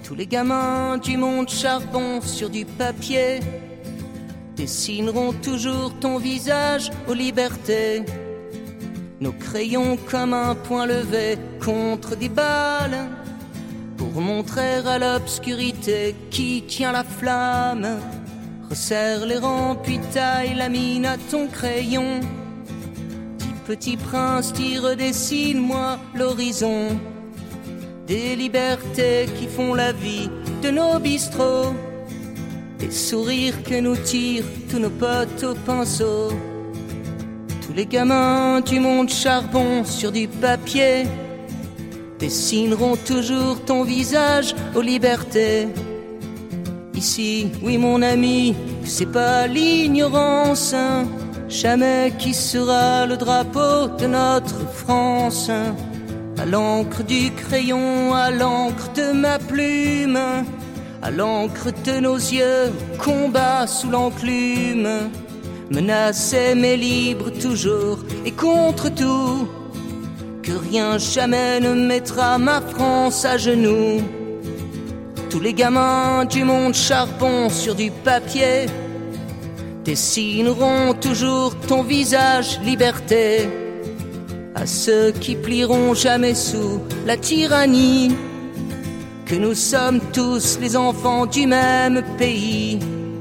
Tous les gamins du monde charbon sur du papier dessineront toujours ton visage aux libertés. Nos crayons comme un point levé contre des balles pour montrer à l'obscurité qui tient la flamme. Resserre les rangs puis taille la mine à ton crayon. Dis petit prince, t'y redessine-moi l'horizon des libertés qui font la vie de nos bistrots, des sourires que nous tirent tous nos potes au pinceau. Tous les gamins du monde charbon sur du papier dessineront toujours ton visage aux libertés. Ici, oui mon ami, c'est pas l'ignorance, jamais qui sera le drapeau de notre France. À l'encre du crayon, à l'encre de ma plume, à l'encre de nos yeux, combat sous l'enclume. Menacé mais libre toujours et contre tout, que rien jamais ne mettra ma France à genoux. Tous les gamins du monde charbon sur du papier dessineront toujours ton visage liberté. À ceux qui plieront jamais sous la tyrannie, que nous sommes tous les enfants du même pays.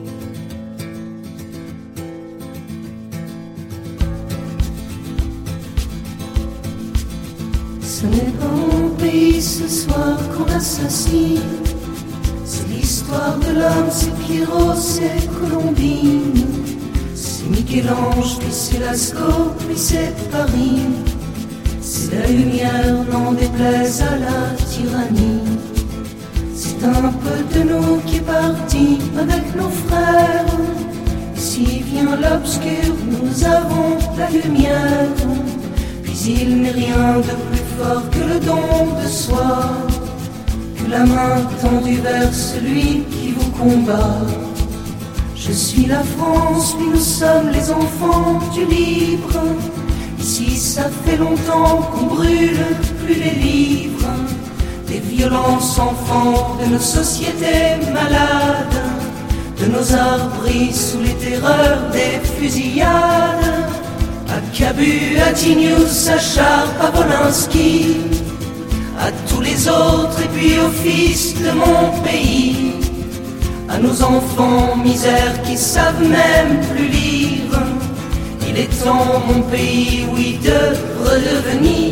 Ce n'est pas mon pays ce soir qu'on assassine. C'est l'histoire de l'homme, c'est Pierrot, c'est Colombine. C'est Michel-Ange, puis c'est Lascaux, puis c'est Paris. C'est la lumière, n'en déplaise à la tyrannie. C'est un peu de nous qui est parti avec nos frères. Ici vient l'obscur, nous avons la lumière. Puis il n'est rien de plus fort que le don de soi, que la main tendue vers celui qui vous combat. Je suis la France, puis nous sommes les enfants du libre. Ici ça fait longtemps qu'on brûle plus les livres des violences enfants de nos sociétés malades, de nos arbres sous les terreurs des fusillades. À Cabu, à Tignouz, à Chartres, à Wolinski, à tous les autres et puis aux fils de mon pays, à nos enfants misères qui savent même plus lire. Il est temps, mon pays, oui, de redevenir.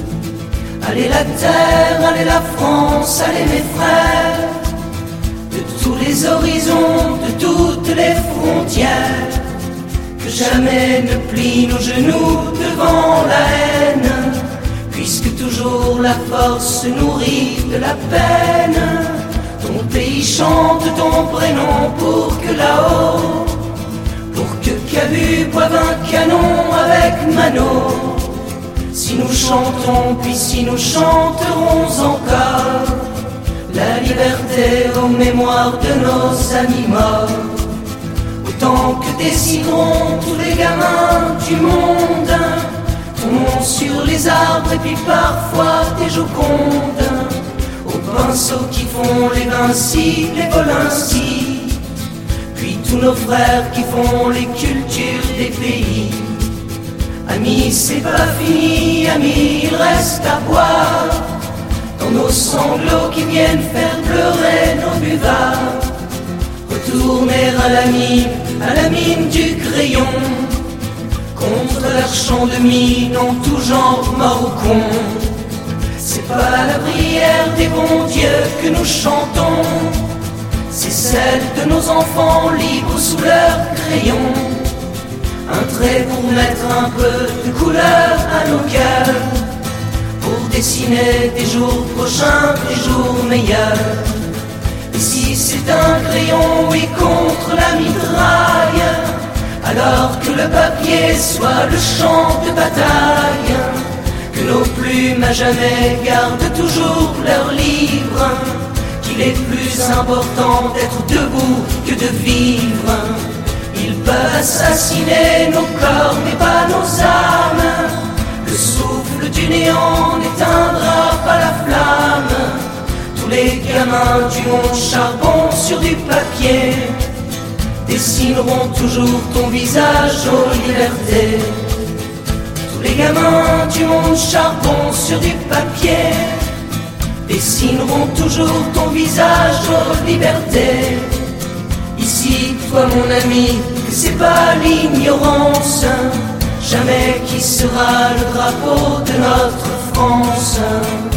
Allez la terre, allez la France, allez mes frères, de tous les horizons, de toutes les frontières, que jamais ne plient nos genoux devant la haine, puisque toujours la force se nourrit de la peine. Ton pays chante ton prénom pour que là-haut, pour que Cabu boive un canon avec Mano. Si nous chantons, puis si nous chanterons encore la liberté aux mémoires de nos amis morts, autant que dessineront tous les gamins du monde ton nom sur les arbres et puis parfois des Jocondes, aux pinceaux qui font les Vinci, les Wolinski, puis tous nos frères qui font les cultures des pays. Amis, c'est pas fini, amis, il reste à boire dans nos sanglots qui viennent faire pleurer nos buvards. Retourner à la mine du crayon, contre leur champ de mine en tout genre mort ou con. C'est pas la prière des bons dieux que nous chantons, c'est celle de nos enfants libres sous leur crayon. Un trait pour mettre un peu de couleur à nos cœurs, pour dessiner des jours prochains, des jours meilleurs. Et si c'est un crayon, oui, contre la mitraille, alors que le papier soit le champ de bataille, que nos plumes à jamais gardent toujours leur livre, qu'il est plus important d'être debout que de vivre. Ils peuvent assassiner nos corps mais pas nos âmes. Le souffle du néant n'éteindra pas la flamme. Tous les gamins du monde charbon sur du papier dessineront toujours ton visage aux libertés. Tous les gamins du monde charbon sur du papier dessineront toujours ton visage aux libertés. Ici, toi mon ami, que c'est pas l'ignorance jamais qui sera le drapeau de notre France.